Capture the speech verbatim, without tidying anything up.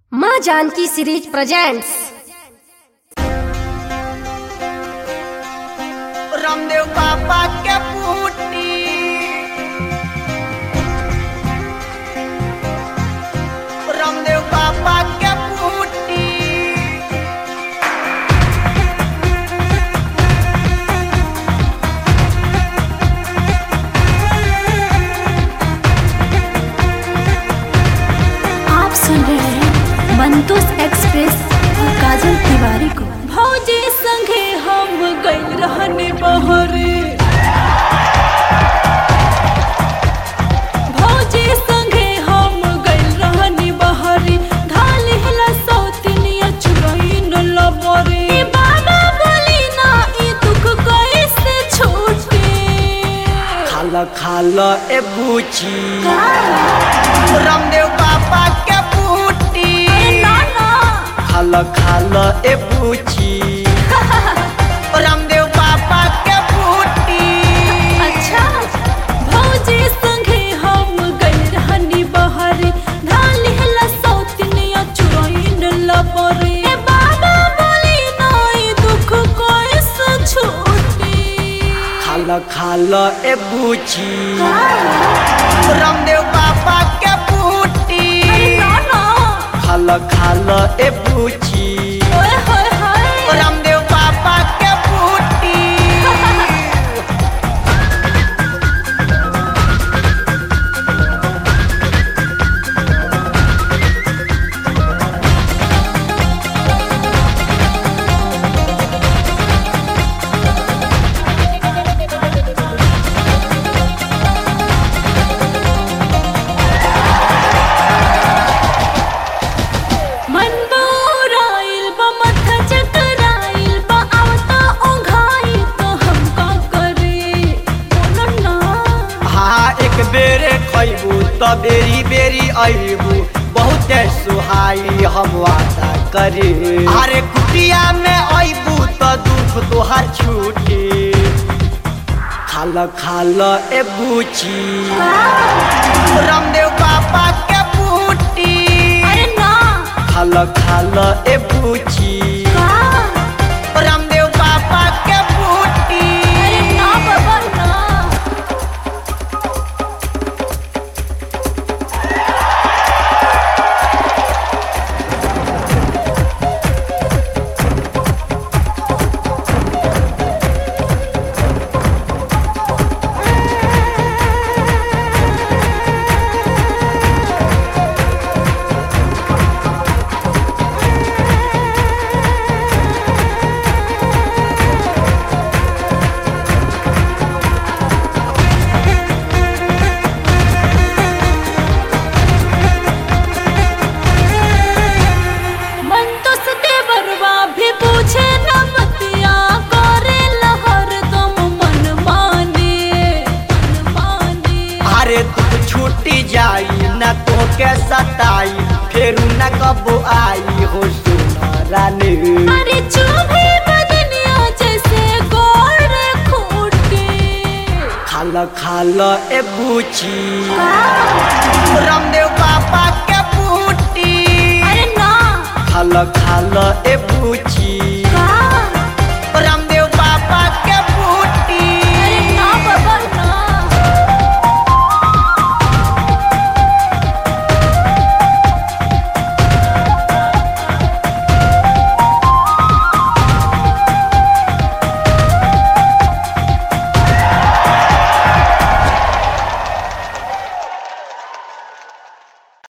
माँ Janaki series presents. Ramdev Baba के बूटी, रामदेव बाबा के बूटी। आप सुन रहे हैं मंतोष एक्सप्रेस और काजल तिवारी को। भौजी संगे हम गइल रहने बहरे, भौजी संगे हम गइल रहने बहरे। धाल हिला सौतनिया चुरई न लबरे। बाबा बोली ना ई दुख कैसे छूटे। खाला खाला ए बूची, रामदेव बाबा के बूटी। नाना खाला खाला ए बूची, रामदेव बाबा के बूटी। अच्छा भौजी संगे हम गइल रहनी बहरे। धाल हिला सौतनिया चुरई न लबरे। बाबा बोली ना ई दुख कैसे छूटे। खाला खाला ए बूची, रामदेव बाबा के बूटी। नाना खाला खाला ए बूची, ओए होए होए। रामदेव बाबा के बूटी। मन बौराइल बा माथा चकराइल बा। आवता ओंघाई तो हम का करे बोलो ना। हाँ एक बेरे खैबू तो बेरी बेरी अबू, बहुत सुहाई हम वादा करे। अरे कुटिया में अबू तो दुख तोहर छूटे। खाला खाला ए बूची, रामदेव बाबा के बूटी। अरे ना खाला खाला ए बूची, का रामदेव बाबा के बूटी। अरे ना बाबा ना। मन तो सतेवरवा भी पूछे न बतिया। करे लहर दम मन माने मन माने। अरे तू छूटी जाई न तो के सताई, फेरू न कबो आई हो सुना रानी। अरे चुभे बदनिया जैसे गोड़ खूटे। खाला खाला ए बूची, रामदेव बाबा के बूटी। अरे ना खाला खाला ए बूची।